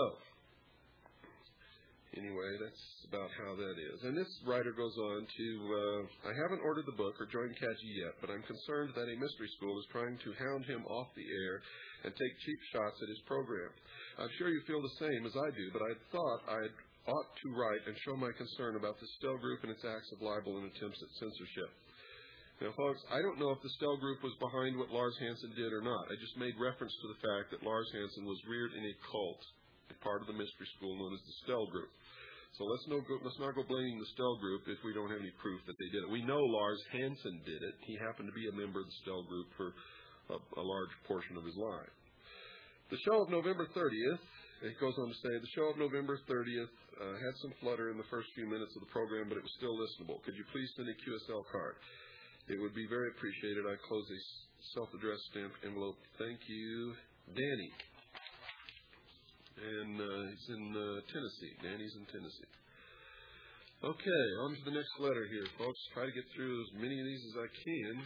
anyway, that's about how that is. And this writer goes on to, uh, I haven't ordered the book or joined C A G I yet, but I'm concerned that a mystery school is trying to hound him off the air and take cheap shots at his program. I'm sure you feel the same as I do, but I thought I'd ought to write and show my concern about the Stell Group and its acts of libel and attempts at censorship. Now, folks, I don't know if the Stell Group was behind what Lars Hansen did or not. I just made reference to the fact that Lars Hansen was reared in a cult, a part of the mystery school known as the Stell Group. So let's, no go, let's not go blaming the Stell Group if we don't have any proof that they did it. We know Lars Hansen did it. He happened to be a member of the Stell Group for a, a large portion of his life. The show of November thirtieth, it goes on to say, the show of November thirtieth uh, had some flutter in the first few minutes of the program, but it was still listenable. Could you please send a Q S L card? It would be very appreciated. I close a self-addressed stamped envelope. Thank you, Danny. And uh, he's in uh, Tennessee. Danny's in Tennessee. Okay, on to the next letter here, folks. Try to get through as many of these as I can.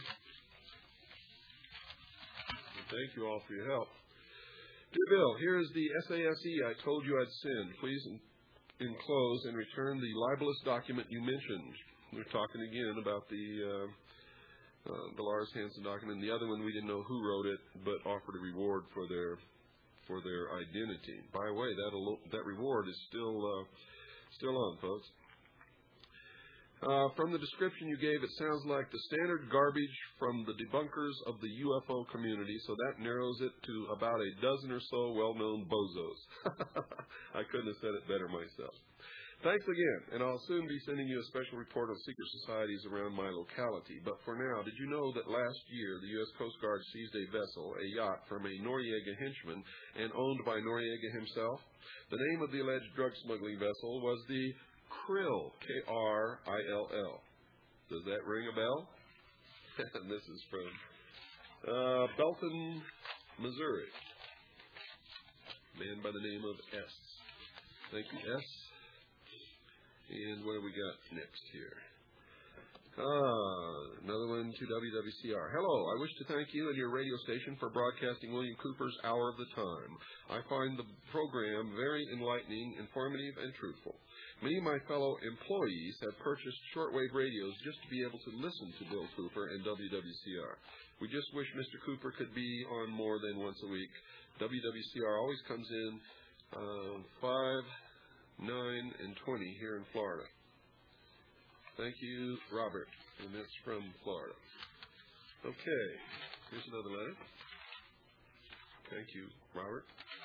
And thank you all for your help. Dear Bill, here is the S A S E I told you I'd send. Please enclose and return the libelous document you mentioned. We're talking again about the uh, uh, the Lars Hansen document. The other one, we didn't know who wrote it, but offered a reward for their for their identity. By the way, that that reward is still uh, still on, folks. Uh, from the description you gave, it sounds like the standard garbage from the debunkers of the U F O community, so that narrows it to about a dozen or so well-known bozos. I couldn't have said it better myself. Thanks again, and I'll soon be sending you a special report of secret societies around my locality. But for now, did you know that last year the U S Coast Guard seized a vessel, a yacht, from a Noriega henchman and owned by Noriega himself? The name of the alleged drug smuggling vessel was the Krill, K R I L L. Does that ring a bell? And this is from uh, Belton, Missouri. Man by the name of S. Thank you, S. And what do we got next here? Ah, another one to W W C R. Hello, I wish to thank you and your radio station for broadcasting William Cooper's Hour of the Time. I find the program very enlightening, informative, and truthful. Many of my fellow employees have purchased shortwave radios just to be able to listen to Bill Cooper and W W C R. We just wish Mister Cooper could be on more than once a week. W W C R always comes in uh, five, nine, and twenty here in Florida. Thank you, Robert, and that's from Florida. Okay, here's another letter. Thank you, Robert.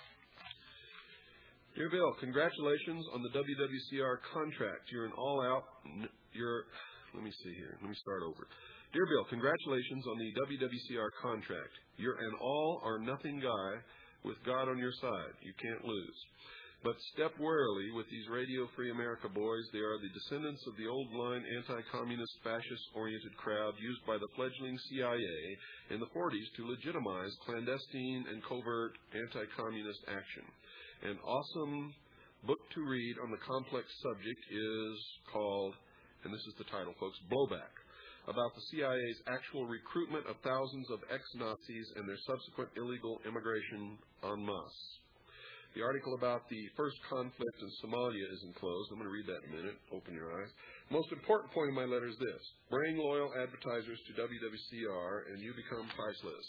Dear Bill, congratulations on the W W C R contract. You're an all-out, you're, let me see here, let me start over. Dear Bill, congratulations on the W W C R contract. You're an all-or-nothing guy with God on your side. You can't lose. But step warily with these Radio Free America boys. They are the descendants of the old-line anti-communist, fascist-oriented crowd used by the fledgling C I A in the forties to legitimize clandestine and covert anti-communist action. An awesome book to read on the complex subject is called, and this is the title, folks, Blowback, about the C I A's actual recruitment of thousands of ex-Nazis and their subsequent illegal immigration en masse. The article about the first conflict in Somalia is enclosed. I'm going to read that in a minute. Open your eyes. Most important point of my letter is this. Bring loyal advertisers to W W C R and you become priceless.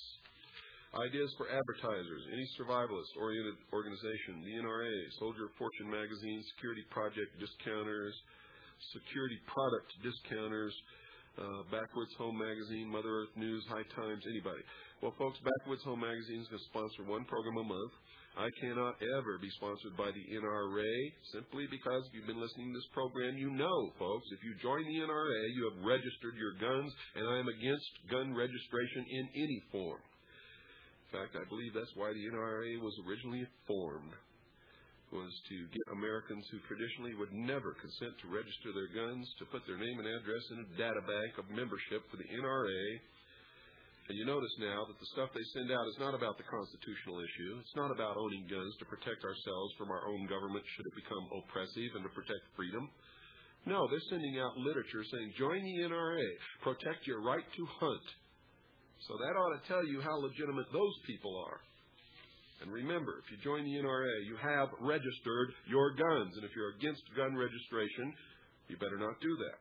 Ideas for advertisers, any survivalist-oriented organization, the N R A, Soldier of Fortune magazine, Security Project discounters, Security Product discounters, uh, Backwoods Home magazine, Mother Earth News, High Times, anybody. Well, folks, Backwoods Home magazine is going to sponsor one program a month. I cannot ever be sponsored by the N R A simply because if you've been listening to this program, you know, folks, if you join the N R A, you have registered your guns, and I am against gun registration in any form. In fact, I believe that's why the N R A was originally formed, was to get Americans who traditionally would never consent to register their guns to put their name and address in a data bank of membership for the N R A. And you notice now that the stuff they send out is not about the constitutional issue. It's not about owning guns to protect ourselves from our own government should it become oppressive and to protect freedom. No, they're sending out literature saying, join the N R A, protect your right to hunt. So that ought to tell you how legitimate those people are. And remember, if you join the N R A, you have registered your guns. And if you're against gun registration, you better not do that.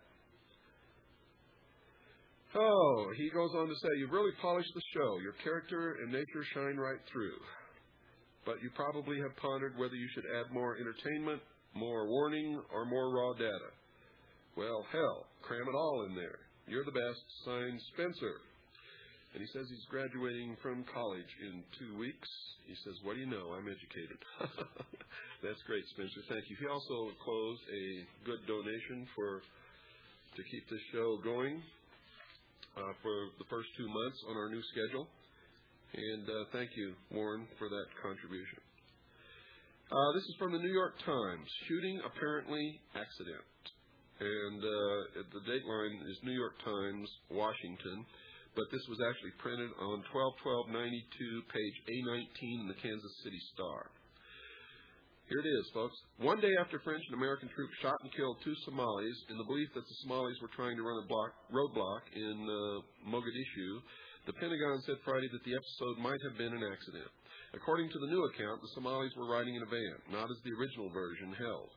Oh, he goes on to say, you've really polished the show. Your character and nature shine right through. But you probably have pondered whether you should add more entertainment, more warning, or more raw data. Well, hell, cram it all in there. You're the best. Signed, Spencer. And he says he's graduating from college in two weeks. He says, what do you know? I'm educated. That's great, Spencer. Thank you. He also closed a good donation for to keep this show going. Uh, for the first two months on our new schedule. And uh, thank you, Warren, for that contribution. Uh, this is from the New York Times. Shooting apparently accident. And uh, the date line is New York Times, Washington. But this was actually printed on twelve twelve ninety-two, page A nineteen in the Kansas City Star. Here it is, folks. One day after French and American troops shot and killed two Somalis in the belief that the Somalis were trying to run a block, roadblock in uh, Mogadishu, the Pentagon said Friday that the episode might have been an accident. According to the new account, the Somalis were riding in a van, not as the original version held.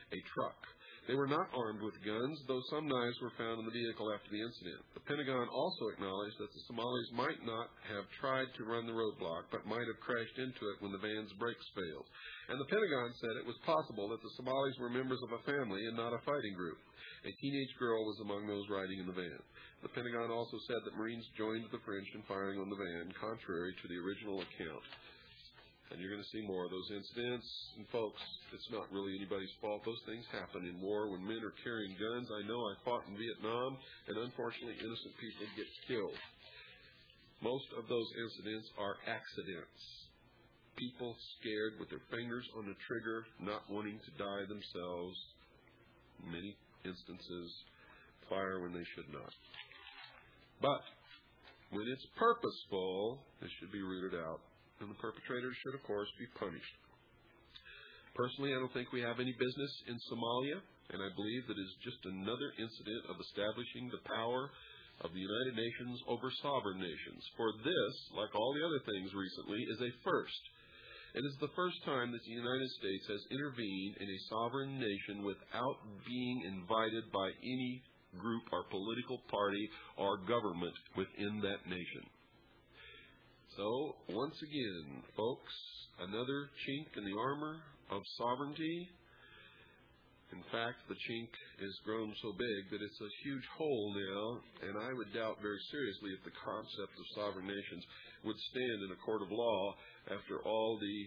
a truck. They were not armed with guns, though some knives were found in the vehicle after the incident. The Pentagon also acknowledged that the Somalis might not have tried to run the roadblock, but might have crashed into it when the van's brakes failed. And the Pentagon said it was possible that the Somalis were members of a family and not a fighting group. A teenage girl was among those riding in the van. The Pentagon also said that Marines joined the French in firing on the van, contrary to the original account. And you're going to see more of those incidents. And folks, it's not really anybody's fault. Those things happen in war when men are carrying guns. I know I fought in Vietnam, and unfortunately innocent people get killed. Most of those incidents are accidents. People scared with their fingers on the trigger, not wanting to die themselves. In many instances, fire when they should not. But when it's purposeful, it should be rooted out. And the perpetrators should, of course, be punished. Personally, I don't think we have any business in Somalia, and I believe that it is just another incident of establishing the power of the United Nations over sovereign nations. For this, like all the other things recently, is a first. It is the first time that the United States has intervened in a sovereign nation without being invited by any group or political party or government within that nation. So, once again, folks, another chink in the armor of sovereignty. In fact, the chink has grown so big that it's a huge hole now, and I would doubt very seriously if the concept of sovereign nations would stand in a court of law after all the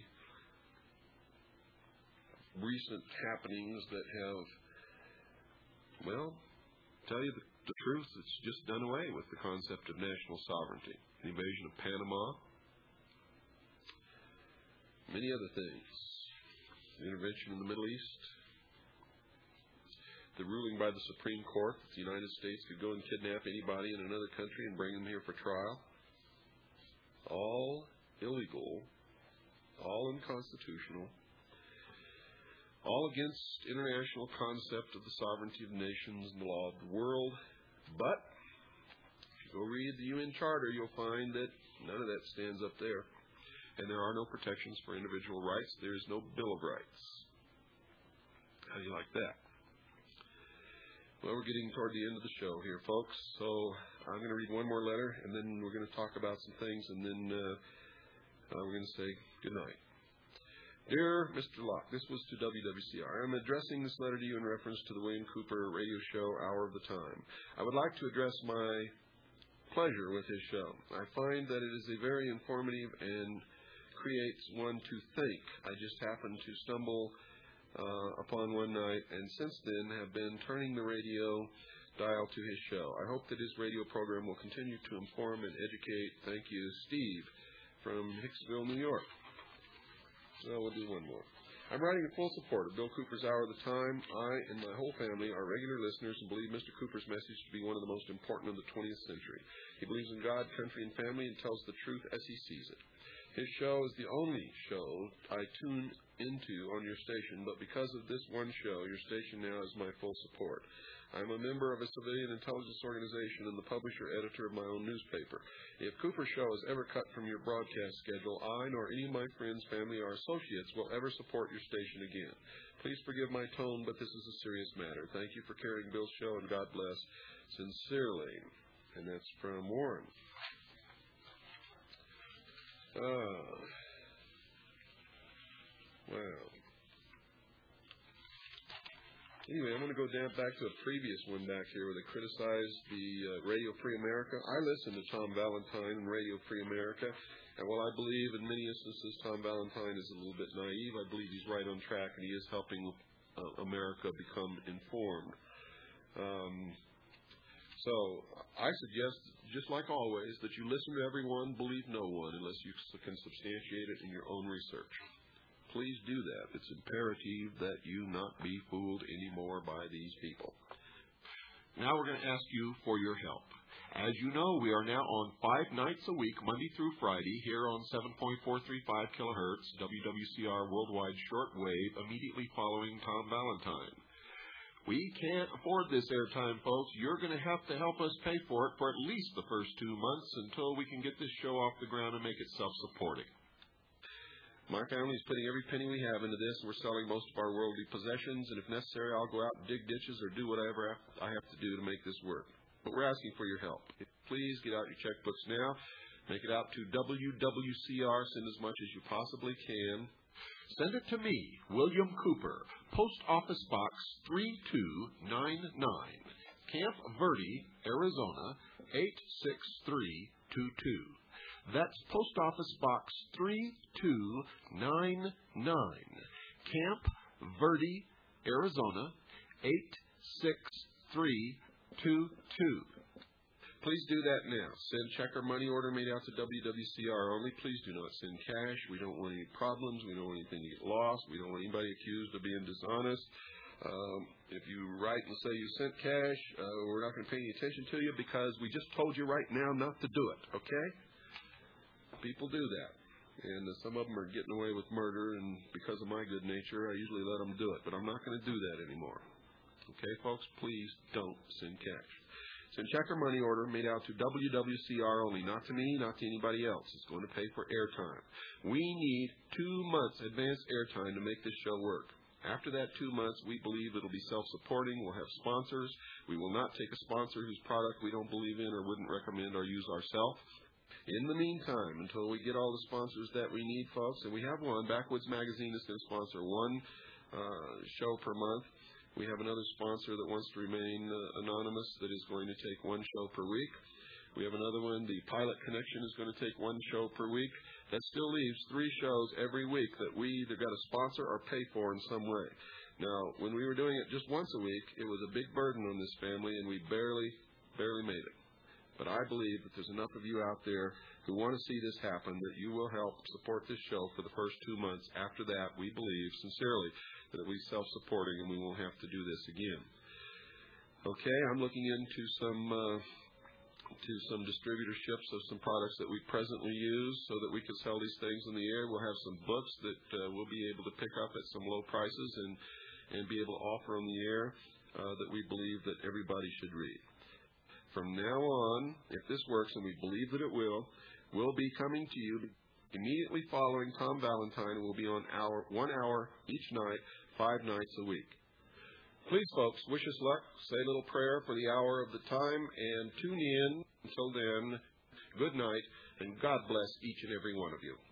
recent happenings that have, well, tell you the, the truth, it's just done away with the concept of national sovereignty. The invasion of Panama, many other things, the intervention in the Middle East, the ruling by the Supreme Court that the United States could go and kidnap anybody in another country and bring them here for trial, all illegal, all unconstitutional, all against international concept of the sovereignty of nations and the law of the world. But go read the U N Charter, you'll find that none of that stands up there. And there are no protections for individual rights. There is no Bill of Rights. How do you like that? Well, we're getting toward the end of the show here, folks. So I'm going to read one more letter, and then we're going to talk about some things, and then uh, uh, we're going to say good night. Dear Mister Locke, this was to W W C R. I'm addressing this letter to you in reference to the William Cooper radio show, Hour of the Time. I would like to address my pleasure with his show. I find that it is a very informative and creates one to think. I just happened to stumble uh, upon one night, and since then have been turning the radio dial to his show. I hope that his radio program will continue to inform and educate. Thank you, Steve, from Hicksville, New York. Well, we'll do one more. I'm writing in full support of Bill Cooper's Hour of the Time. I and my whole family are regular listeners and believe Mister Cooper's message to be one of the most important of the twentieth century. He believes in God, country, and family and tells the truth as he sees it. His show is the only show I tune into on your station, but because of this one show, your station now has my full support. I'm a member of a civilian intelligence organization and the publisher-editor of my own newspaper. If Cooper's show is ever cut from your broadcast schedule, I nor any of my friends, family, or associates will ever support your station again. Please forgive my tone, but this is a serious matter. Thank you for carrying Bill's show, and God bless. Sincerely. And that's from Warren. Ah. Wow. Anyway, I'm going to go down back to a previous one back here where they criticized the uh, Radio Free America. I listen to Tom Valentine and Radio Free America, and while I believe in many instances Tom Valentine is a little bit naive, I believe he's right on track and he is helping uh, America become informed. Um, so I suggest, just like always, that you listen to everyone, believe no one, unless you can substantiate it in your own research. Please do that. It's imperative that you not be fooled anymore by these people. Now we're going to ask you for your help. As you know, we are now on five nights a week, Monday through Friday, here on seven point four three five kilohertz, W W C R Worldwide Shortwave, immediately following Tom Valentine. We can't afford this airtime, folks. You're going to have to help us pay for it for at least the first two months until we can get this show off the ground and make it self-supporting. My family is putting every penny we have into this, and we're selling most of our worldly possessions, and if necessary, I'll go out and dig ditches or do whatever I have to do to make this work. But we're asking for your help. Please get out your checkbooks now. Make it out to W W C R. Send as much as you possibly can. Send it to me, William Cooper, Post Office Box three two nine nine, Camp Verde, Arizona, eight six three two two. That's Post Office Box three two nine nine, Camp Verde, Arizona, eight six three two two. Please do that now. Send check or money order made out to W W C R only. Please do not send cash. We don't want any problems. We don't want anything to get lost. We don't want anybody accused of being dishonest. Um, if you write and say you sent cash, uh, we're not going to pay any attention to you because we just told you right now not to do it, okay? People do that. And uh, some of them are getting away with murder, and because of my good nature, I usually let them do it. But I'm not going to do that anymore. Okay, folks? Please don't send cash. Send check or money order made out to W W C R only, not to me, not to anybody else. It's going to pay for airtime. We need two months advance airtime to make this show work. After that two months, we believe it'll be self-supporting. We'll have sponsors. We will not take a sponsor whose product we don't believe in or wouldn't recommend or use ourselves. In the meantime, until we get all the sponsors that we need, folks, and we have one, Backwoods Magazine is going to sponsor one uh, show per month. We have another sponsor that wants to remain uh, anonymous that is going to take one show per week. We have another one, the Pilot Connection, is going to take one show per week. That still leaves three shows every week that we either got to sponsor or pay for in some way. Now, when we were doing it just once a week, it was a big burden on this family, and we barely, barely made it. But I believe that there's enough of you out there who want to see this happen that you will help support this show for the first two months. After that, we believe sincerely that it'll be self-supporting and we won't have to do this again. Okay, I'm looking into some uh, to some distributorships of some products that we presently use so that we can sell these things in the air. We'll have some books that uh, we'll be able to pick up at some low prices and, and be able to offer on the air uh, that we believe that everybody should read. From now on, if this works, and we believe that it will, we'll be coming to you immediately following Tom Valentine, and we'll be on hour, one hour each night, five nights a week. Please, folks, wish us luck. Say a little prayer for the hour of the time, and tune in. Until then, good night, and God bless each and every one of you.